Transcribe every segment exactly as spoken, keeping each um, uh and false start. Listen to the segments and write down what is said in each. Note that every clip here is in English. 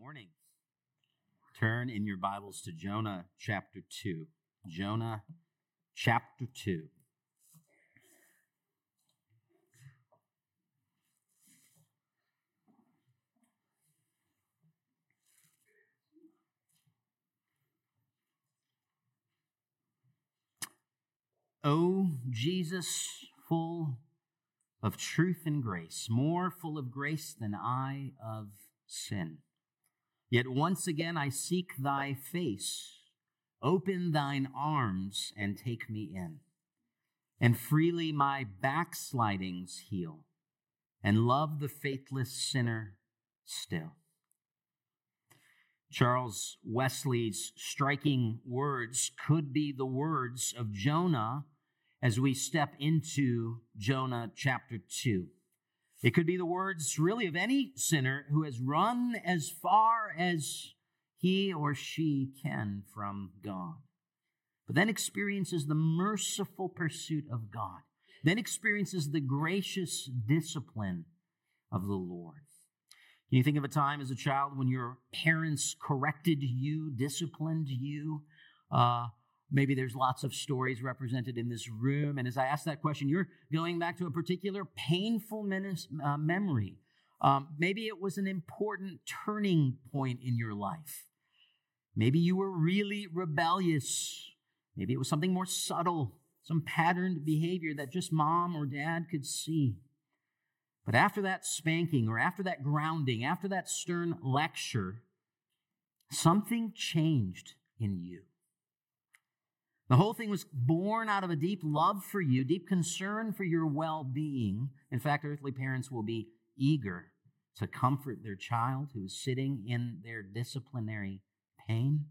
Morning. Turn in your Bibles to Jonah chapter two. Jonah chapter two. O Jesus, full of truth and grace, more full of grace than I of sin. Yet once again I seek thy face. Open thine arms and take me in, and freely my backslidings heal, and love the faithless sinner still. Charles Wesley's striking words could be the words of Jonah as we step into Jonah chapter two. It could be the words really of any sinner who has run as far as he or she can from God, but then experiences the merciful pursuit of God, then experiences the gracious discipline of the Lord. Can you think of a time as a child when your parents corrected you, disciplined you? Uh, maybe there's lots of stories represented in this room. And as I ask that question, you're going back to a particular painful menace, uh, memory. Um, maybe it was an important turning point in your life. Maybe you were really rebellious. Maybe it was something more subtle, some patterned behavior that just mom or dad could see. But after that spanking or after that grounding, after that stern lecture, something changed in you. The whole thing was born out of a deep love for you, deep concern for your well-being. In fact, earthly parents will be eager to comfort their child who is sitting in their disciplinary pain.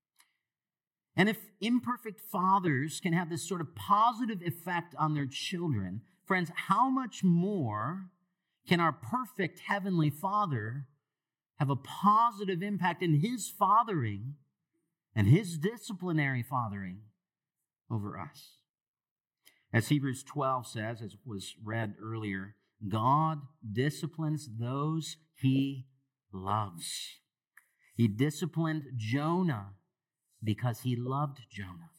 And if imperfect fathers can have this sort of positive effect on their children, friends, how much more can our perfect heavenly Father have a positive impact in his fathering and his disciplinary fathering over us? As Hebrews twelve says, as was read earlier, God disciplines those he loves. He disciplined Jonah because he loved Jonah.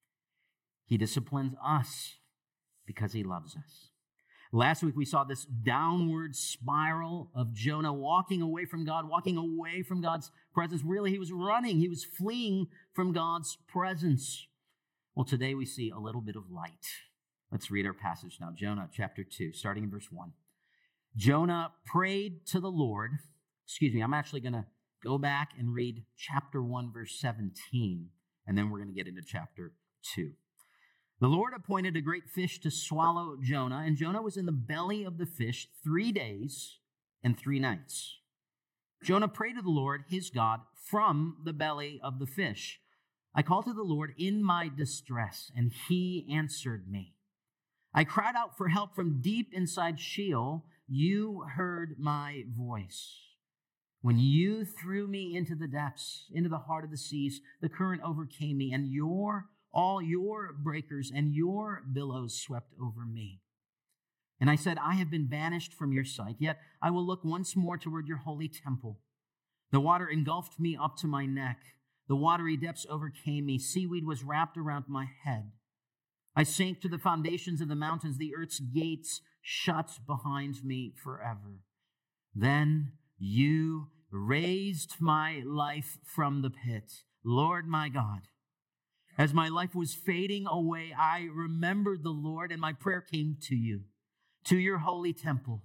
He disciplines us because he loves us. Last week we saw this downward spiral of Jonah walking away from God, walking away from God's presence. Really, he was running. He was fleeing from God's presence. Well, today we see a little bit of light. Let's read our passage now. Jonah chapter two, starting in verse one. Jonah prayed to the Lord. Excuse me, I'm actually going to go back and read chapter one, verse seventeen, and then we're going to get into chapter two. The Lord appointed a great fish to swallow Jonah, and Jonah was in the belly of the fish three days and three nights. Jonah prayed to the Lord, his God, from the belly of the fish. I called to the Lord in my distress, and he answered me. I cried out for help from deep inside Sheol. You heard my voice. When you threw me into the depths, into the heart of the seas, the current overcame me, and your all your breakers and your billows swept over me. And I said, I have been banished from your sight, yet I will look once more toward your holy temple. The water engulfed me up to my neck. The watery depths overcame me. Seaweed was wrapped around my head. I sank to the foundations of the mountains. The earth's gates shut behind me forever. Then you raised my life from the pit, Lord my God. As my life was fading away, I remembered the Lord, and my prayer came to you, to your holy temple.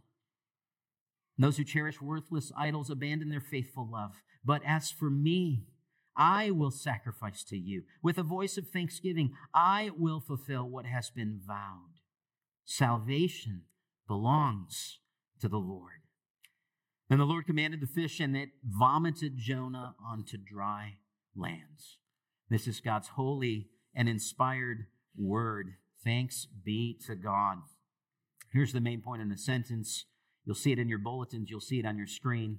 Those who cherish worthless idols abandon their faithful love. But as for me, I will sacrifice to you. With a voice of thanksgiving, I will fulfill what has been vowed. Salvation belongs to the Lord. And the Lord commanded the fish, and it vomited Jonah onto dry lands. This is God's holy and inspired word. Thanks be to God. Here's the main point in the sentence. You'll see it in your bulletins. You'll see it on your screen.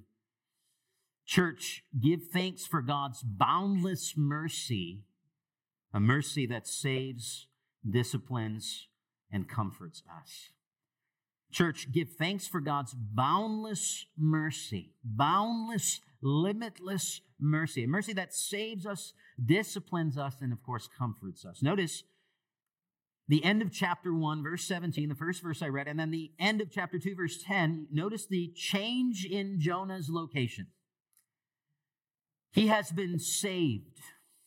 Church, give thanks for God's boundless mercy, a mercy that saves, disciplines, and comforts us. Church, give thanks for God's boundless mercy, boundless limitless mercy, a mercy that saves us, disciplines us, and of course comforts us. Notice the end of chapter one, verse seventeen, the first verse I read, and then the end of chapter two, verse ten. Notice the change in Jonah's location. He has been saved.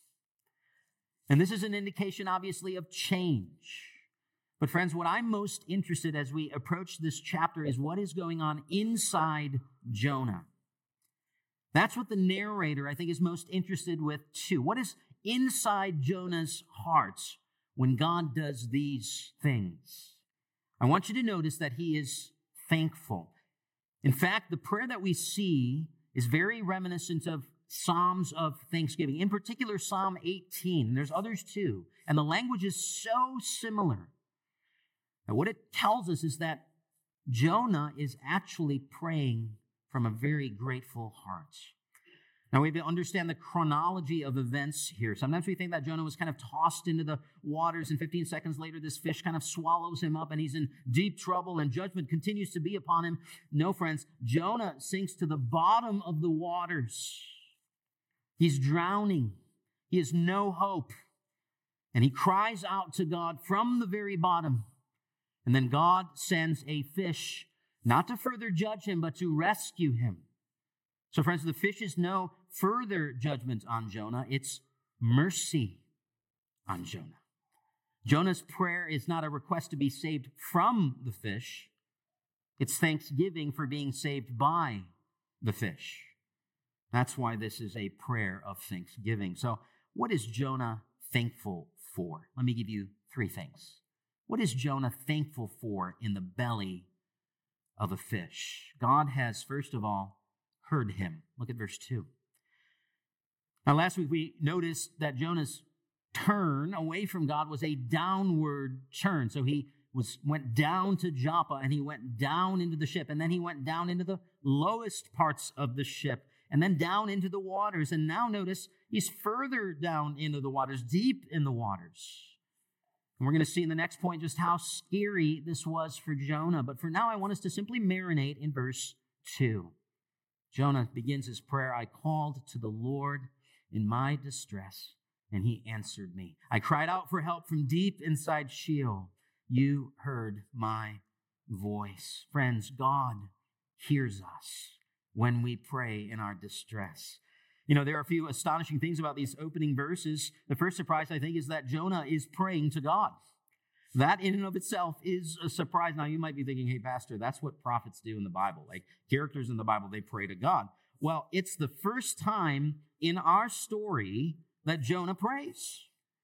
And this is an indication, obviously, of change. But friends, what I'm most interested as we approach this chapter is what is going on inside Jonah. That's what the narrator, I think, is most interested with too. What is inside Jonah's heart when God does these things? I want you to notice that he is thankful. In fact, the prayer that we see is very reminiscent of Psalms of thanksgiving, in particular Psalm eighteen. There's others too. And the language is so similar. Now, what it tells us is that Jonah is actually praying from a very grateful heart. Now, we have to understand the chronology of events here. Sometimes we think that Jonah was kind of tossed into the waters, and fifteen seconds later, this fish kind of swallows him up, and he's in deep trouble, and judgment continues to be upon him. No, friends, Jonah sinks to the bottom of the waters. He's drowning. He has no hope. And he cries out to God from the very bottom. And then God sends a fish, not to further judge him, but to rescue him. So friends, the fish is no further judgment on Jonah. It's mercy on Jonah. Jonah's prayer is not a request to be saved from the fish. It's thanksgiving for being saved by the fish. That's why this is a prayer of thanksgiving. So what is Jonah thankful for? Let me give you three things. What is Jonah thankful for in the belly of a fish? God has, first of all, heard him. Look at verse two. Now, last week we noticed that Jonah's turn away from God was a downward turn. So he was went down to Joppa, and he went down into the ship, and then he went down into the lowest parts of the ship, and then down into the waters. And now notice he's further down into the waters, deep in the waters. And we're going to see in the next point just how scary this was for Jonah. But for now, I want us to simply marinate in verse two. Jonah begins his prayer, I called to the Lord in my distress, and he answered me. I cried out for help from deep inside Sheol. You heard my voice. Friends, God hears us when we pray in our distress. You know, there are a few astonishing things about these opening verses. The first surprise, I think, is that Jonah is praying to God. That in and of itself is a surprise. Now, you might be thinking, hey, Pastor, that's what prophets do in the Bible. Like characters in the Bible, they pray to God. Well, it's the first time in our story that Jonah prays.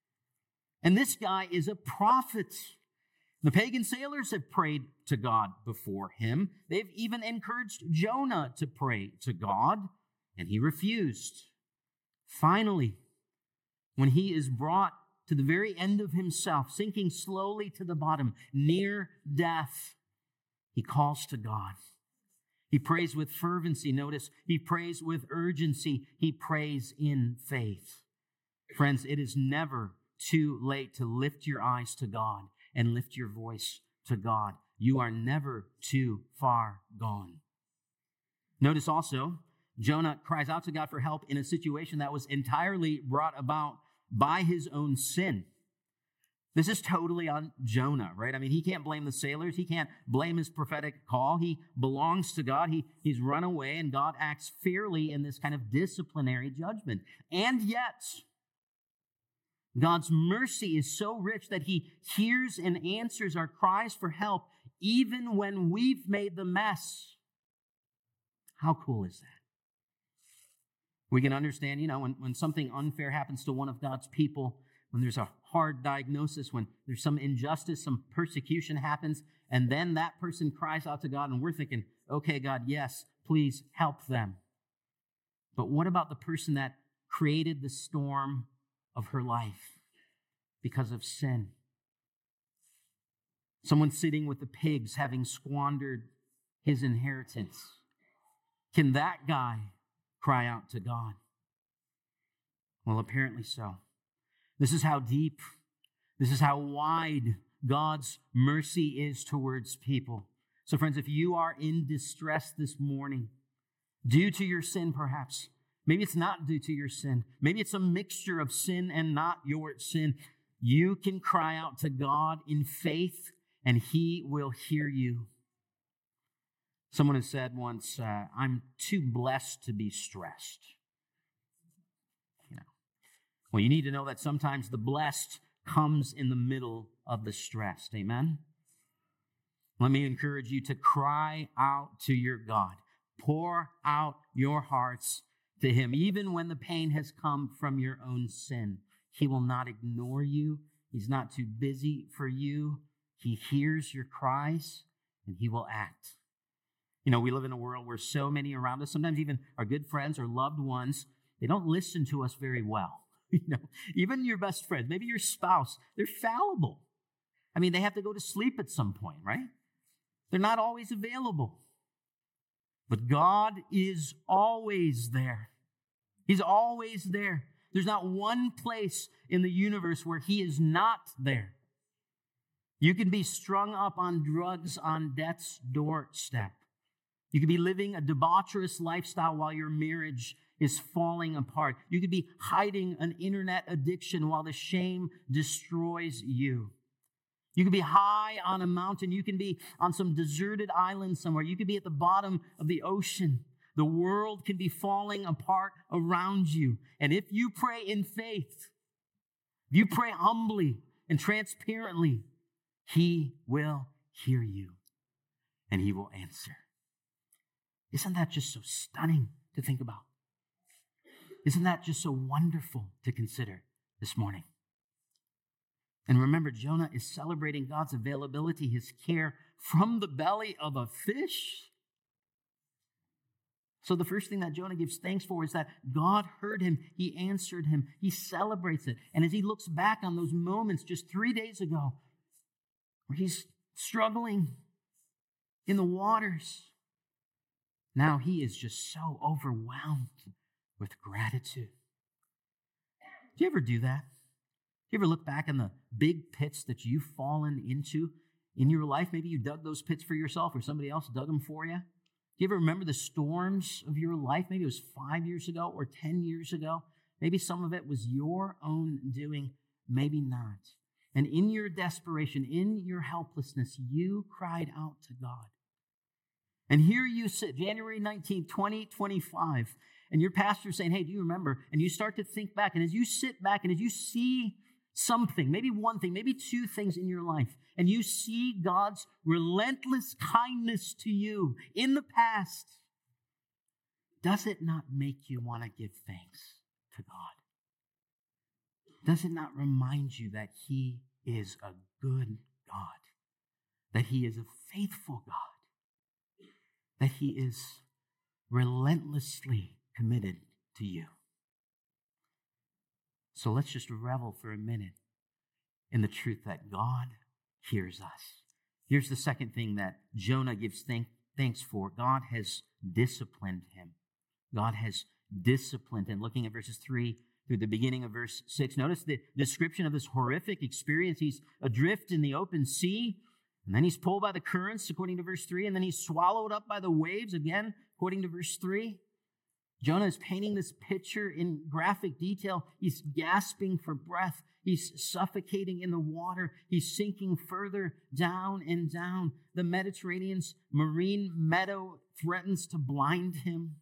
And this guy is a prophet. The pagan sailors have prayed to God before him. They've even encouraged Jonah to pray to God, and he refused. Finally, when he is brought to the very end of himself, sinking slowly to the bottom, near death, he calls to God. He prays with fervency. Notice, he prays with urgency. He prays in faith. Friends, it is never too late to lift your eyes to God and lift your voice to God. You are never too far gone. Notice also, Jonah cries out to God for help in a situation that was entirely brought about by his own sin. This is totally on Jonah, right? I mean, he can't blame the sailors. He can't blame his prophetic call. He belongs to God. He, he's run away, and God acts fairly in this kind of disciplinary judgment. And yet, God's mercy is so rich that he hears and answers our cries for help even when we've made the mess. How cool is that? We can understand, you know, when, when something unfair happens to one of God's people, when there's a hard diagnosis, when there's some injustice, some persecution happens, and then that person cries out to God, and we're thinking, okay, God, yes, please help them. But what about the person that created the storm of her life because of sin? Someone sitting with the pigs having squandered his inheritance. Can that guy cry out to God? Well, apparently so. This is how deep, this is how wide God's mercy is towards people. So friends, if you are in distress this morning, due to your sin perhaps, Maybe it's not due to your sin. Maybe it's a mixture of sin and not your sin. You can cry out to God in faith, and He will hear you. Someone has said once, uh, I'm too blessed to be stressed. You know, well, you need to know that sometimes the blessed comes in the middle of the stress. Amen? Let me encourage you to cry out to your God. Pour out your hearts to Him, even when the pain has come from your own sin. He will not ignore you. He's not too busy for you. He hears your cries, and He will act. You know, we live in a world where so many around us, sometimes even our good friends or loved ones, they don't listen to us very well. You know, even your best friend, maybe your spouse, they're fallible. I mean, they have to go to sleep at some point, right? They're not always available. But God is always there. He's always there. There's not one place in the universe where He is not there. You can be strung up on drugs on death's doorstep. You could be living a debaucherous lifestyle while your marriage is falling apart. You could be hiding an internet addiction while the shame destroys you. You could be high on a mountain. You can be on some deserted island somewhere. You could be at the bottom of the ocean. The world can be falling apart around you. And if you pray in faith, if you pray humbly and transparently, He will hear you and He will answer. Isn't that just so stunning to think about? Isn't that just so wonderful to consider this morning? And remember, Jonah is celebrating God's availability, His care from the belly of a fish. So the first thing that Jonah gives thanks for is that God heard him. He answered him. He celebrates it. And as he looks back on those moments just three days ago where he's struggling in the waters, now he is just so overwhelmed with gratitude. Do you ever do that? Do you ever look back on the big pits that you've fallen into in your life? Maybe you dug those pits for yourself or somebody else dug them for you. Do you ever remember the storms of your life? Maybe it was five years ago or ten years ago. Maybe some of it was your own doing, maybe not. And in your desperation, in your helplessness, you cried out to God. And here you sit, January nineteenth, twenty twenty-five, and your pastor's saying, hey, do you remember? And you start to think back, and as you sit back and as you see something, maybe one thing, maybe two things in your life, and you see God's relentless kindness to you in the past, does it not make you want to give thanks to God? Does it not remind you that He is a good God, that He is a faithful God, that He is relentlessly committed to you? So let's just revel for a minute in the truth that God hears us. Here's the second thing that Jonah gives thank, thanks for. God has disciplined him. God has disciplined him. Looking at verses three through the beginning of verse six, notice the description of this horrific experience. He's adrift in the open sea, and then he's pulled by the currents, according to verse three, and then he's swallowed up by the waves, again, according to verse three. Jonah is painting this picture in graphic detail. He's gasping for breath. He's suffocating in the water. He's sinking further down and down. The Mediterranean's marine meadow threatens to blind him.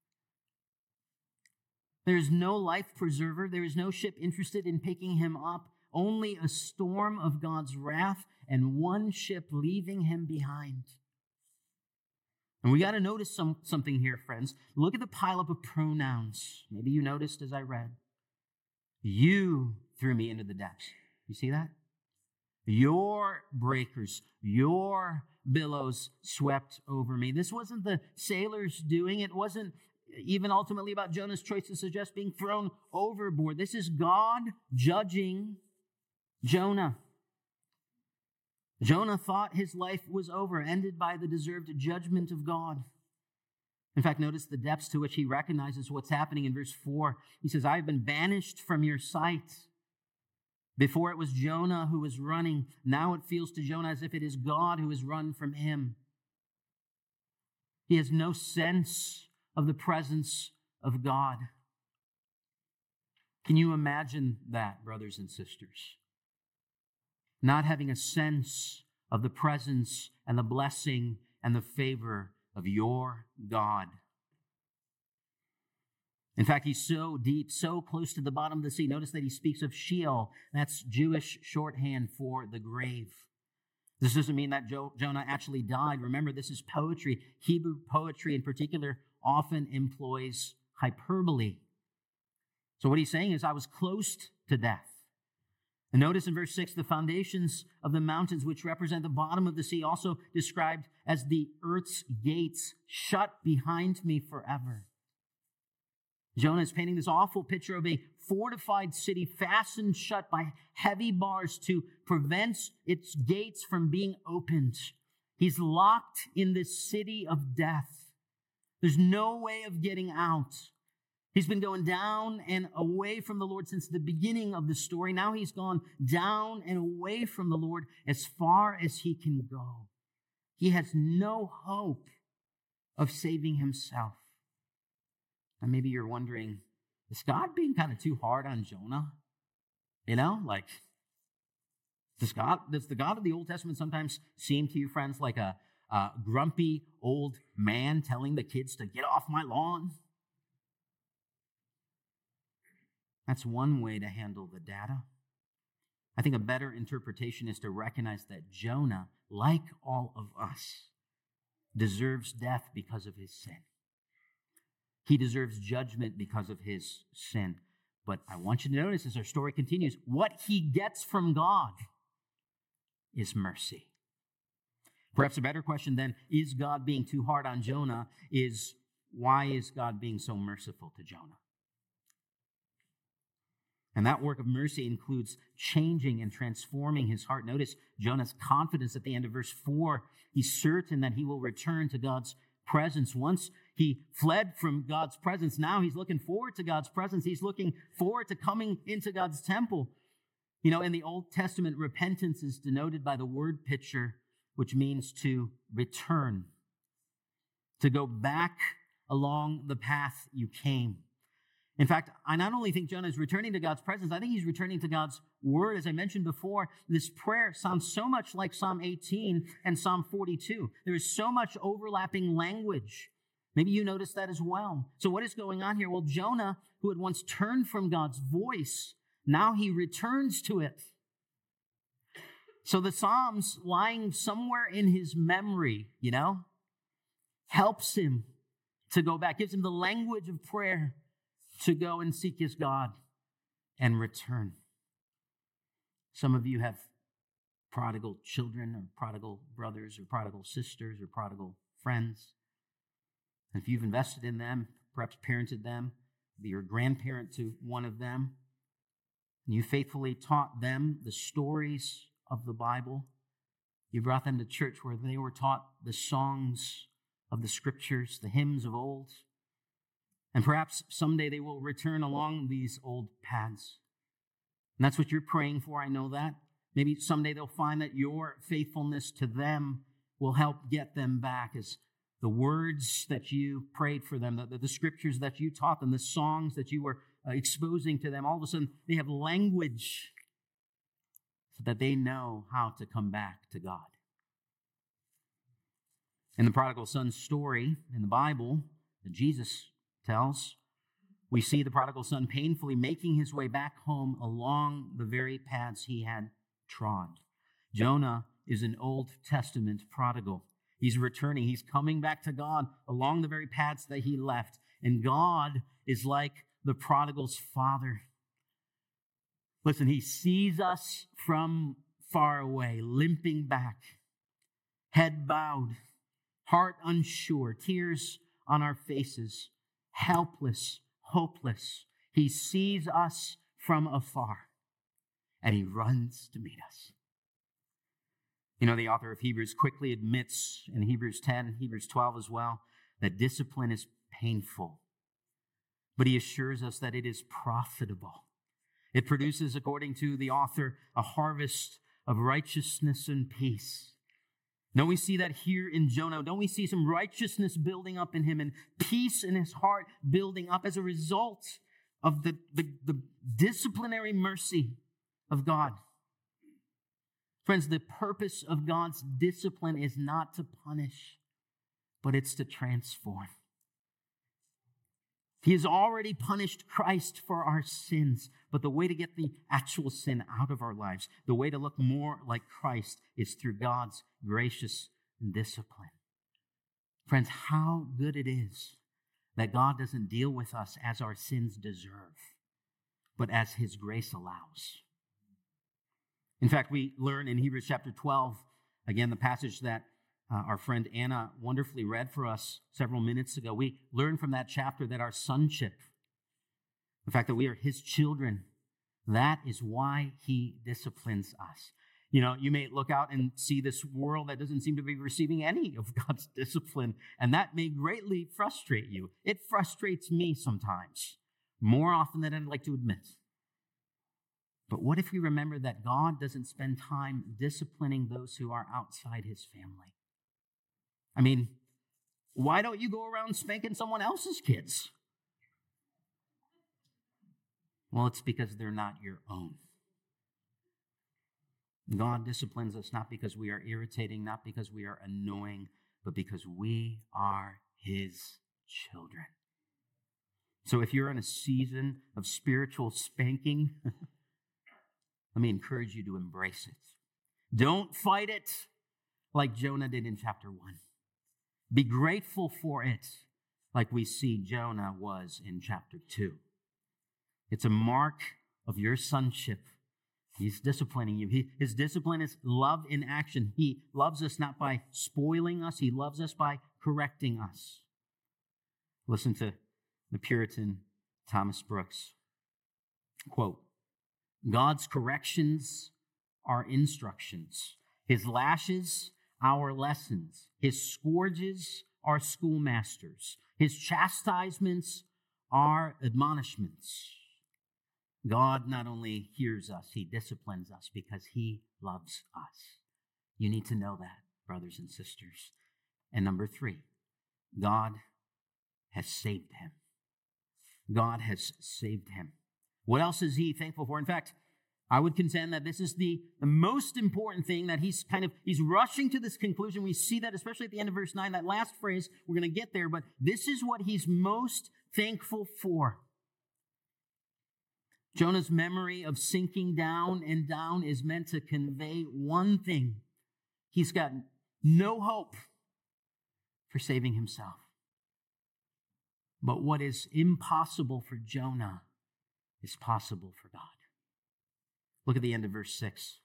There is no life preserver. There is no ship interested in picking him up. Only a storm of God's wrath and one ship leaving him behind. And we got to notice some, something here, friends. Look at the pileup of pronouns. Maybe you noticed as I read. You threw me into the depths. You see that? Your breakers, your billows swept over me. This wasn't the sailors doing. It wasn't even ultimately about Jonah's choice to suggest being thrown overboard. This is God judging Jonah. Jonah thought his life was over, ended by the deserved judgment of God. In fact, notice the depths to which he recognizes what's happening in verse four. He says, I have been banished from your sight. Before it was Jonah who was running. Now it feels to Jonah as if it is God who has run from him. He has no sense of the presence of God. Can you imagine that, brothers and sisters? Not having a sense of the presence and the blessing and the favor of your God. In fact, he's so deep, so close to the bottom of the sea. Notice that he speaks of Sheol. That's Jewish shorthand for the grave. This doesn't mean that jo- Jonah actually died. Remember, this is poetry. Hebrew poetry in particular often employs hyperbole. So what he's saying is, I was close to death. And notice in verse six, the foundations of the mountains, which represent the bottom of the sea, also described as the earth's gates, shut behind me forever. Jonah is painting this awful picture of a fortified city fastened shut by heavy bars to prevent its gates from being opened. He's locked in this city of death. There's no way of getting out. He's been going down and away from the Lord since the beginning of the story. Now he's gone down and away from the Lord as far as he can go. He has no hope of saving himself. And maybe you're wondering, is God being kind of too hard on Jonah? You know, like, does God, does the God of the Old Testament sometimes seem to you, friends, like a, a grumpy old man telling the kids to get off my lawn? That's one way to handle the data. I think a better interpretation is to recognize that Jonah, like all of us, deserves death because of his sin. He deserves judgment because of his sin. But I want you to notice as our story continues, what he gets from God is mercy. Perhaps a better question then, is God being too hard on Jonah, is why is God being so merciful to Jonah? And that work of mercy includes changing and transforming his heart. Notice Jonah's confidence at the end of verse four. He's certain that he will return to God's presence. Once he fled from God's presence, now he's looking forward to God's presence. He's looking forward to coming into God's temple. You know, in the Old Testament, repentance is denoted by the word picture, which means to return, to go back along the path you came. In fact, I not only think Jonah is returning to God's presence, I think he's returning to God's word. As I mentioned before, this prayer sounds so much like Psalm eighteen and Psalm forty-two. There is so much overlapping language. Maybe you noticed that as well. So what is going on here? Well, Jonah, who had once turned from God's voice, now he returns to it. So the Psalms lying somewhere in his memory, you know, helps him to go back, gives him the language of prayer to go and seek his God and return. Some of you have prodigal children or prodigal brothers or prodigal sisters or prodigal friends. And if you've invested in them, perhaps parented them, be your grandparent to one of them, and you faithfully taught them the stories of the Bible, you brought them to church where they were taught the songs of the scriptures, the hymns of old. And perhaps someday they will return along these old paths. And that's what you're praying for, I know that. Maybe someday they'll find that your faithfulness to them will help get them back, as the words that you prayed for them, the, the scriptures that you taught them, the songs that you were uh, exposing to them, all of a sudden they have language so that they know how to come back to God. In the prodigal son story in the Bible that Jesus tells, we see the prodigal son painfully making his way back home along the very paths he had trod. Jonah is an Old Testament prodigal. He's returning. He's coming back to God along the very paths that he left. And God is like the prodigal's father. Listen, he sees us from far away, limping back, head bowed, heart unsure, tears on our faces, helpless, hopeless. He sees us from afar, and he runs to meet us. You know, the author of Hebrews quickly admits in Hebrews ten, Hebrews twelve as well, that discipline is painful, but he assures us that it is profitable. It produces, according to the author, a harvest of righteousness and peace. Don't we see that here in Jonah? Don't we see some righteousness building up in him and peace in his heart building up as a result of the, the, the disciplinary mercy of God. Friends, the purpose of God's discipline is not to punish, but it's to transform. He has already punished Christ for our sins, but the way to get the actual sin out of our lives, the way to look more like Christ, is through God's gracious discipline. Friends, how good it is that God doesn't deal with us as our sins deserve, but as His grace allows. In fact, we learn in Hebrews chapter twelve, again, the passage that uh, our friend Anna wonderfully read for us several minutes ago. We learn from that chapter that our sonship, the fact that we are His children, that is why He disciplines us. You know, you may look out and see this world that doesn't seem to be receiving any of God's discipline, and that may greatly frustrate you. It frustrates me sometimes, more often than I'd like to admit. But what if we remember that God doesn't spend time disciplining those who are outside His family? I mean, why don't you go around spanking someone else's kids? Well, it's because they're not your own. God disciplines us not because we are irritating, not because we are annoying, but because we are His children. So if you're in a season of spiritual spanking, let me encourage you to embrace it. Don't fight it like Jonah did in chapter one. Be grateful for it like we see Jonah was in chapter two. It's a mark of your sonship. He's disciplining you. He, his discipline is love in action. He loves us not by spoiling us. He loves us by correcting us. Listen to the Puritan Thomas Brooks. Quote, God's corrections are instructions. His lashes, our lessons. His scourges are schoolmasters. His chastisements are admonishments. God not only hears us, He disciplines us because He loves us. You need to know that, brothers and sisters. And number three, God has saved him. God has saved him. What else is he thankful for? In fact, I would contend that this is the, the most important thing that he's kind of, he's rushing to this conclusion. We see that especially at the end of verse nine, that last phrase, we're going to get there, but this is what he's most thankful for. Jonah's memory of sinking down and down is meant to convey one thing. He's got no hope for saving himself. But what is impossible for Jonah is possible for God. Look at the end of verse six.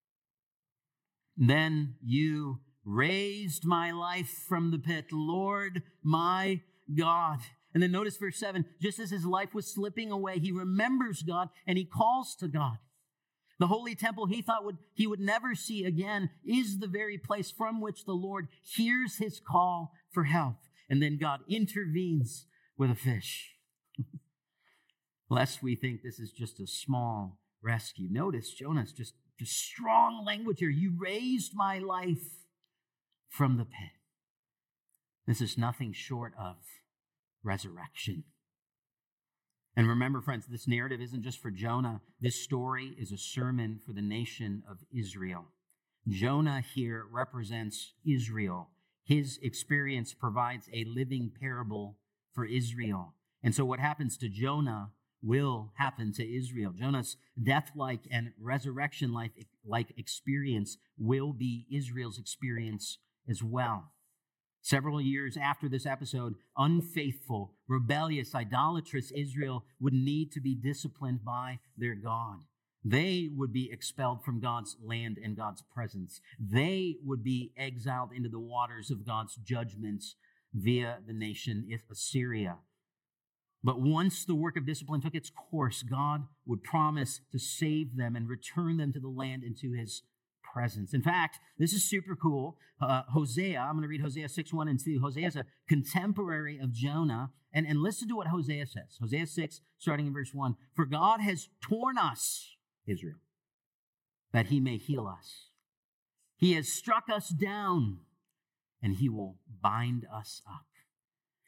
Then you raised my life from the pit, Lord my God. And then notice verse seven, just as his life was slipping away, he remembers God and he calls to God. The holy temple he thought would he would never see again is the very place from which the Lord hears his call for help. And then God intervenes with a fish. Lest we think this is just a small rescue. Notice Jonah's just, just strong language here. You raised my life from the pit. This is nothing short of resurrection. And remember, friends, this narrative isn't just for Jonah. This story is a sermon for the nation of Israel. Jonah here represents Israel. His experience provides a living parable for Israel. And so what happens to Jonah will happen to Israel. Jonah's death-like and resurrection-like experience will be Israel's experience as well. Several years after this episode, unfaithful, rebellious, idolatrous Israel would need to be disciplined by their God. They would be expelled from God's land and God's presence. They would be exiled into the waters of God's judgments via the nation Assyria. But once the work of discipline took its course, God would promise to save them and return them to the land and to his presence. In fact, this is super cool. Uh, Hosea, I'm going to read Hosea six, one and two. Hosea is a contemporary of Jonah. And, and listen to what Hosea says. Hosea six, starting in verse one. For God has torn us, Israel, that he may heal us. He has struck us down, and he will bind us up.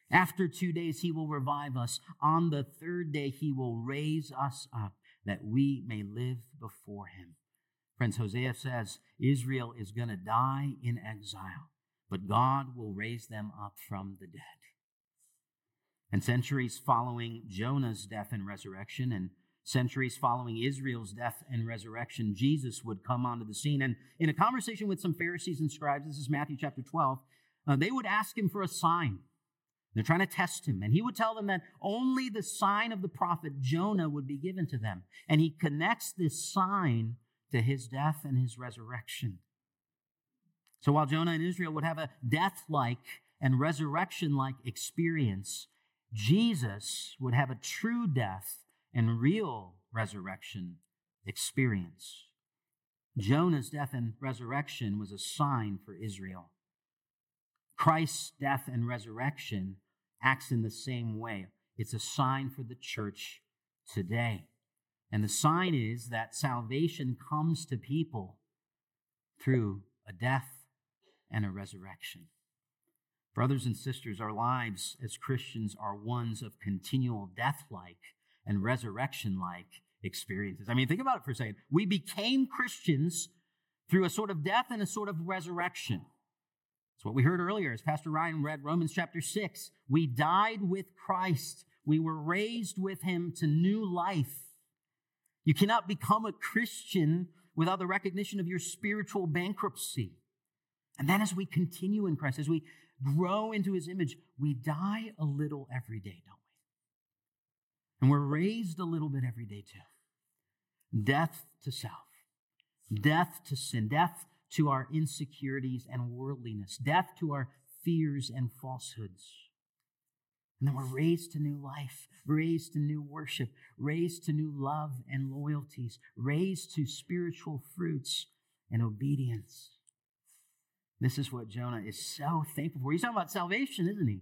After two days, he will revive us. On the third day, he will raise us up that we may live before him. Friends, Hosea says Israel is going to die in exile, but God will raise them up from the dead. And centuries following Jonah's death and resurrection, and centuries following Israel's death and resurrection, Jesus would come onto the scene. And in a conversation with some Pharisees and scribes, this is Matthew chapter twelve, uh, they would ask him for a sign. They're trying to test him. And he would tell them that only the sign of the prophet Jonah would be given to them. And he connects this sign to his death and his resurrection. So while Jonah and Israel would have a death-like and resurrection-like experience, Jesus would have a true death and real resurrection experience. Jonah's death and resurrection was a sign for Israel. Christ's death and resurrection acts in the same way. It's a sign for the church today. And the sign is that salvation comes to people through a death and a resurrection. Brothers and sisters, our lives as Christians are ones of continual death-like and resurrection-like experiences. I mean, think about it for a second. We became Christians through a sort of death and a sort of resurrection. It's what we heard earlier as Pastor Ryan read Romans chapter six. We died with Christ. We were raised with him to new life. You cannot become a Christian without the recognition of your spiritual bankruptcy. And then as we continue in Christ, as we grow into his image, we die a little every day, don't we? And we're raised a little bit every day too. Death to self, death to sin, death to our insecurities and worldliness, death to our fears and falsehoods. And then we're raised to new life, raised to new worship, raised to new love and loyalties, raised to spiritual fruits and obedience. This is what Jonah is so thankful for. He's talking about salvation, isn't he?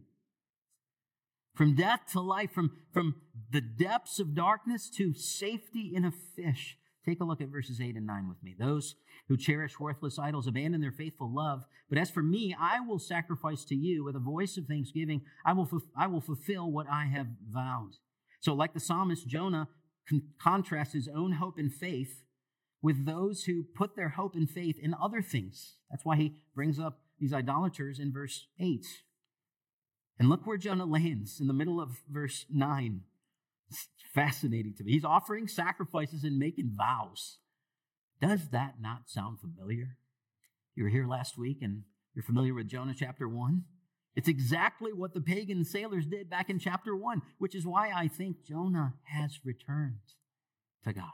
From death to life, from, from the depths of darkness to safety in a fish. Take a look at verses eight and nine with me. Those who cherish worthless idols abandon their faithful love. But as for me, I will sacrifice to you with a voice of thanksgiving. I will, I will fulfill what I have vowed. So like the psalmist, Jonah con- contrasts his own hope and faith with those who put their hope and faith in other things. That's why he brings up these idolaters in verse eight. And look where Jonah lands in the middle of verse nine. It's fascinating to me. He's offering sacrifices and making vows. Does that not sound familiar? You were here last week and you're familiar with Jonah chapter one. It's exactly what the pagan sailors did back in chapter one, which is why I think Jonah has returned to God.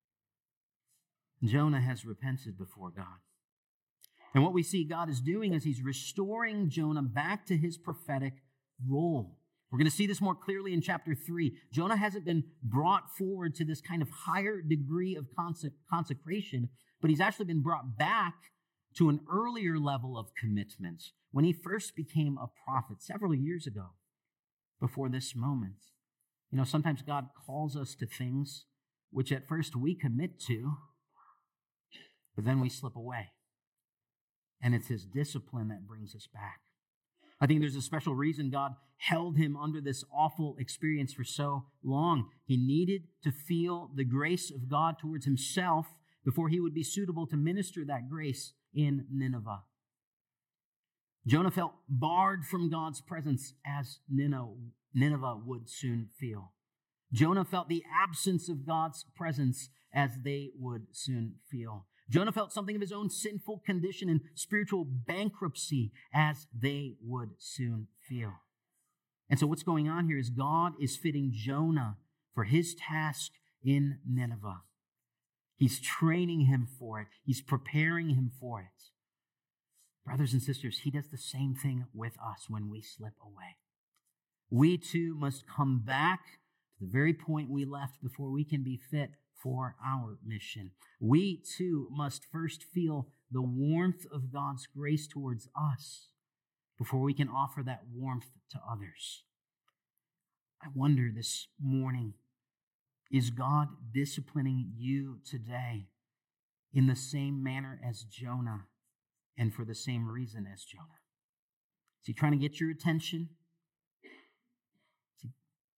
Jonah has repented before God. And what we see God is doing is he's restoring Jonah back to his prophetic role. We're going to see this more clearly in chapter three. Jonah hasn't been brought forward to this kind of higher degree of conse- consecration, but he's actually been brought back to an earlier level of commitment when he first became a prophet several years ago before this moment. You know, sometimes God calls us to things which at first we commit to, but then we slip away. And it's his discipline that brings us back. I think there's a special reason God held him under this awful experience for so long. He needed to feel the grace of God towards himself before he would be suitable to minister that grace in Nineveh. Jonah felt barred from God's presence as Nineveh would soon feel. Jonah felt the absence of God's presence as they would soon feel. Jonah felt something of his own sinful condition and spiritual bankruptcy as they would soon feel. And so what's going on here is God is fitting Jonah for his task in Nineveh. He's training him for it. He's preparing him for it. Brothers and sisters, he does the same thing with us when we slip away. We too must come back to the very point we left before we can be fit for our mission. We too must first feel the warmth of God's grace towards us before we can offer that warmth to others. I wonder this morning, is God disciplining you today in the same manner as Jonah and for the same reason as Jonah? Is he trying to get your attention?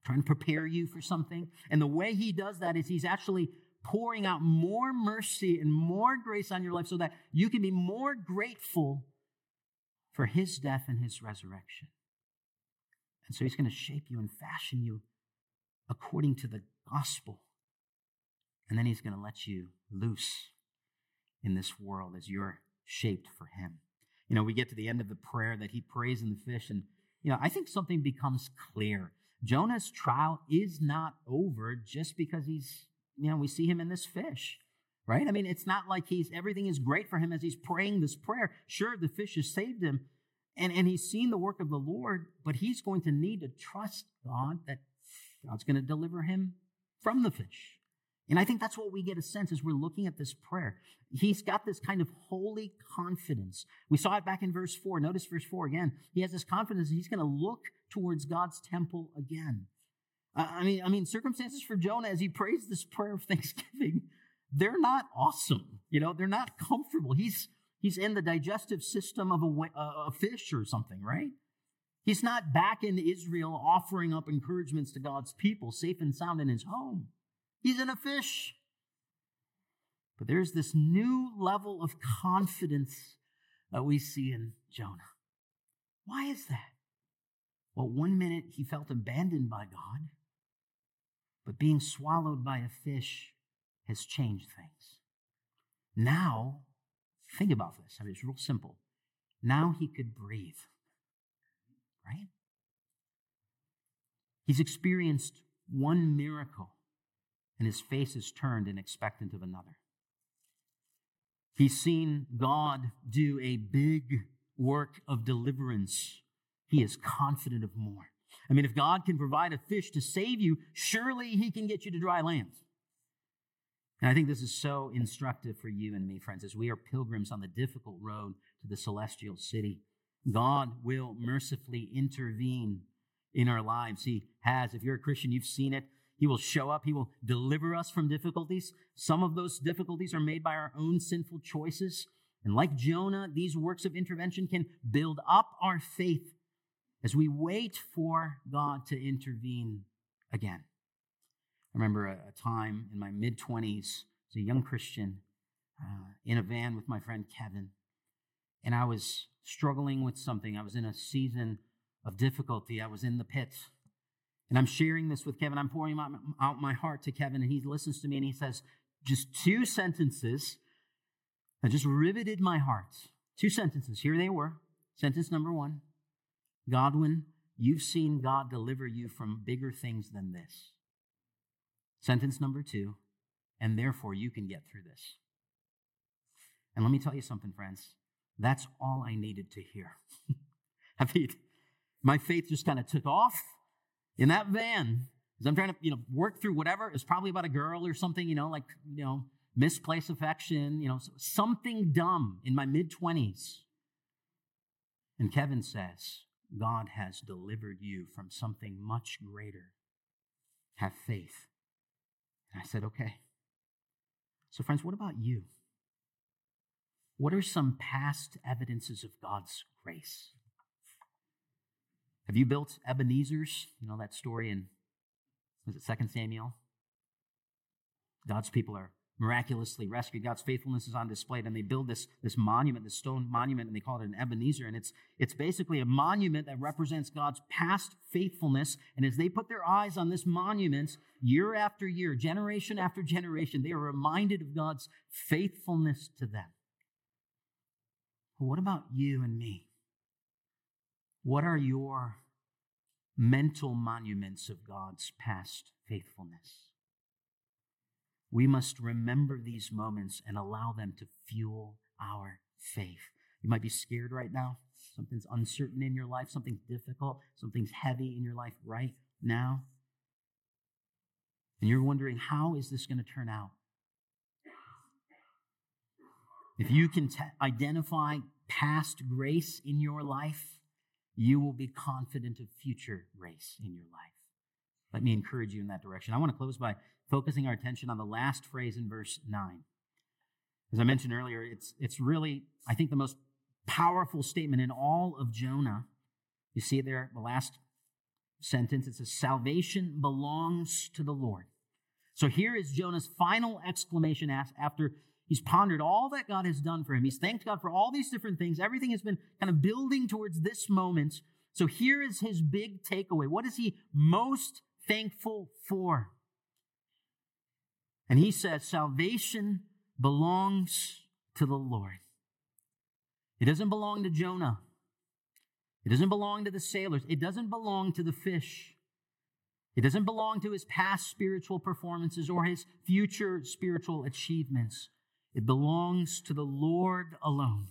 trying to prepare you for something. And the way he does that is he's actually pouring out more mercy and more grace on your life so that you can be more grateful for his death and his resurrection. And so he's going to shape you and fashion you according to the gospel. And then he's going to let you loose in this world as you're shaped for him. You know, we get to the end of the prayer that he prays in the fish, and, you know, I think something becomes clear. Jonah's trial is not over just because he's, you know, we see him in this fish, right? I mean, it's not like he's, everything is great for him as he's praying this prayer. Sure, the fish has saved him, and, and he's seen the work of the Lord, but he's going to need to trust God that God's going to deliver him from the fish. And I think that's what we get a sense as we're looking at this prayer. He's got this kind of holy confidence. We saw it back in verse four. Notice verse four again. He has this confidence that he's going to look towards God's temple again. I mean, I mean, circumstances for Jonah as he prays this prayer of thanksgiving, they're not awesome. You know, they're not comfortable. He's he's in the digestive system of a, a fish or something, right? He's not back in Israel offering up encouragements to God's people, safe and sound in his home. He's in a fish. But there's this new level of confidence that we see in Jonah. Why is that? Well, one minute he felt abandoned by God, but being swallowed by a fish has changed things. Now, think about this. I mean, it's real simple. Now he could breathe, right? He's experienced one miracle, and his face is turned and expectant of another. He's seen God do a big work of deliverance. He is confident of more. I mean, if God can provide a fish to save you, surely he can get you to dry land. And I think this is so instructive for you and me, friends, as we are pilgrims on the difficult road to the celestial city. God will mercifully intervene in our lives. He has. If you're a Christian, you've seen it. He will show up. He will deliver us from difficulties. Some of those difficulties are made by our own sinful choices. And like Jonah, these works of intervention can build up our faith as we wait for God to intervene again. I remember a, a time in my mid-twenties, as a young Christian, uh, in a van with my friend Kevin, and I was struggling with something. I was in a season of difficulty. I was in the pit. And I'm sharing this with Kevin. I'm pouring out, out my heart to Kevin, and he listens to me, and he says just two sentences that just riveted my heart. Two sentences. Here they were. Sentence number one. Godwin, you've seen God deliver you from bigger things than this. Sentence number two. And therefore, you can get through this. And let me tell you something, friends. That's all I needed to hear. I mean, my faith just kind of took off. In that van, as I'm trying to, you know, work through whatever, it's probably about a girl or something, you know, like, you know, misplaced affection, you know, something dumb in my mid-twenties. And Kevin says, God has delivered you from something much greater. Have faith. And I said, okay. So friends, what about you? What are some past evidences of God's grace? Have you built Ebenezer's? You know that story in, was it Second Samuel? God's people are miraculously rescued. God's faithfulness is on display, and they build this, this monument, this stone monument, and they call it an Ebenezer. And it's, it's basically a monument that represents God's past faithfulness. And as they put their eyes on this monument, year after year, generation after generation, they are reminded of God's faithfulness to them. Well, what about you and me? What are your mental monuments of God's past faithfulness? We must remember these moments and allow them to fuel our faith. You might be scared right now. Something's uncertain in your life, something's difficult, something's heavy in your life right now. And you're wondering, how is this going to turn out? If you can t- identify past grace in your life, you will be confident of future grace in your life. Let me encourage you in that direction. I want to close by focusing our attention on the last phrase in verse nine. As I mentioned earlier, it's, it's really, I think, the most powerful statement in all of Jonah. You see it there, the last sentence. It says, salvation belongs to the Lord. So here is Jonah's final exclamation after he's pondered all that God has done for him. He's thanked God for all these different things. Everything has been kind of building towards this moment. So here is his big takeaway. What is he most thankful for? And he says, salvation belongs to the Lord. It doesn't belong to Jonah. It doesn't belong to the sailors. It doesn't belong to the fish. It doesn't belong to his past spiritual performances or his future spiritual achievements. It belongs to the Lord alone.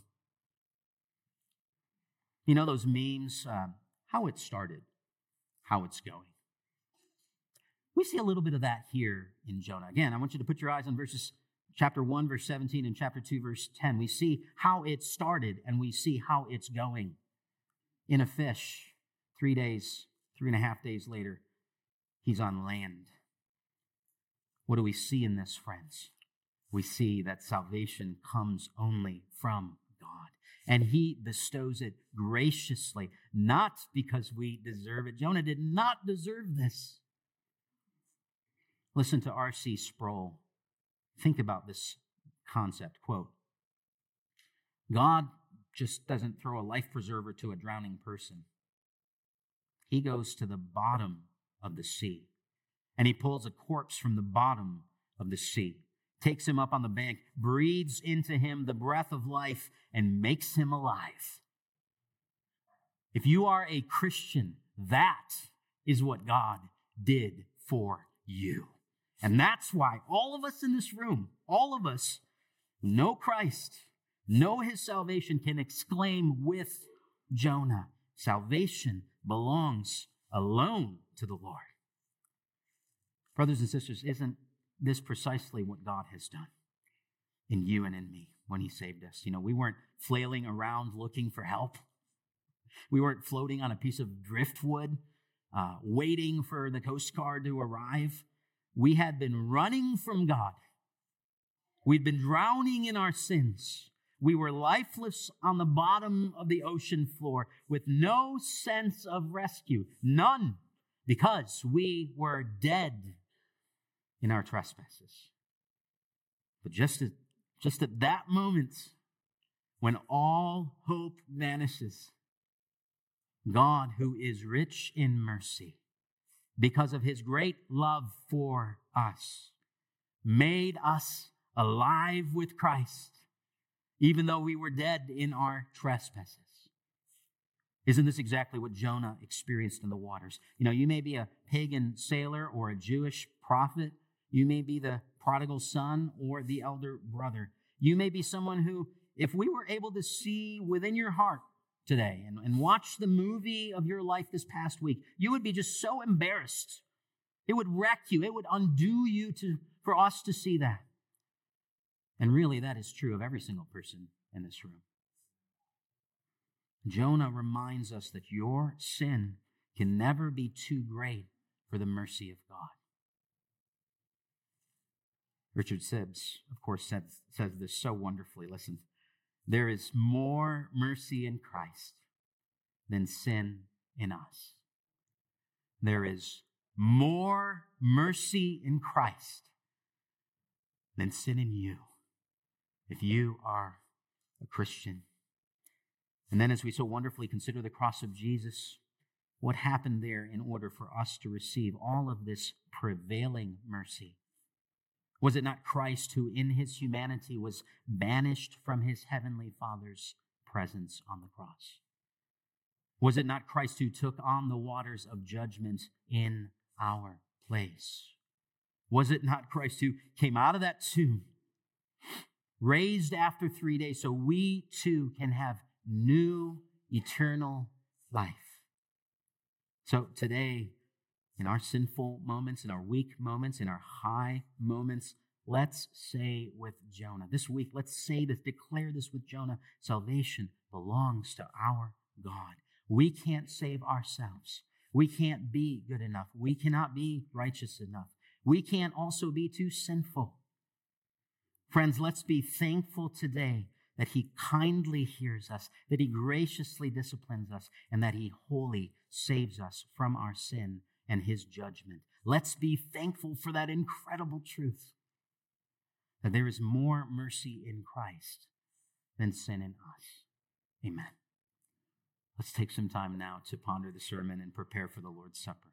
You know those memes, uh, how it started, how it's going. We see a little bit of that here in Jonah. Again, I want you to put your eyes on verses chapter one, verse seventeen, and chapter two, verse ten. We see how it started, and we see how it's going. In a fish, three days, three and a half days later, he's on land. What do we see in this, friends? We see that salvation comes only from God. And he bestows it graciously, not because we deserve it. Jonah did not deserve this. Listen to R C Sproul. Think about this concept. Quote, God just doesn't throw a life preserver to a drowning person. He goes to the bottom of the sea, and he pulls a corpse from the bottom of the sea, takes him up on the bank, breathes into him the breath of life, and makes him alive. If you are a Christian, that is what God did for you. And that's why all of us in this room, all of us who know Christ, know his salvation, can exclaim with Jonah, salvation belongs alone to the Lord. Brothers and sisters, isn't this precisely what God has done in you and in me when he saved us? You know, we weren't flailing around looking for help. We weren't floating on a piece of driftwood, uh, waiting for the Coast Guard to arrive. We had been running from God. We'd been drowning in our sins. We were lifeless on the bottom of the ocean floor with no sense of rescue. None, because we were dead in our trespasses. But just at, just at that moment, when all hope vanishes, God, who is rich in mercy, because of his great love for us, made us alive with Christ, even though we were dead in our trespasses. Isn't this exactly what Jonah experienced in the waters? You know, you may be a pagan sailor or a Jewish prophet. You may be the prodigal son or the elder brother. You may be someone who, if we were able to see within your heart today and, and watch the movie of your life this past week, you would be just so embarrassed. It would wreck you. It would undo you to, for us to see that. And really, that is true of every single person in this room. Jonah reminds us that your sin can never be too great for the mercy of God. Richard Sibbes, of course, says, says this so wonderfully. Listen, there is more mercy in Christ than sin in us. There is more mercy in Christ than sin in you, if you are a Christian. And then as we so wonderfully consider the cross of Jesus, what happened there in order for us to receive all of this prevailing mercy? Was it not Christ who in his humanity was banished from his heavenly Father's presence on the cross? Was it not Christ who took on the waters of judgment in our place? Was it not Christ who came out of that tomb, raised after three days, so we too can have new eternal life? So today, in our sinful moments, in our weak moments, in our high moments, let's say with Jonah. This week, let's say this, declare this with Jonah. Salvation belongs to our God. We can't save ourselves. We can't be good enough. We cannot be righteous enough. We can't also be too sinful. Friends, let's be thankful today that he kindly hears us, that he graciously disciplines us, and that he wholly saves us from our sin and his judgment. Let's be thankful for that incredible truth, that there is more mercy in Christ than sin in us. Amen. Let's take some time now to ponder the sermon and prepare for the Lord's Supper.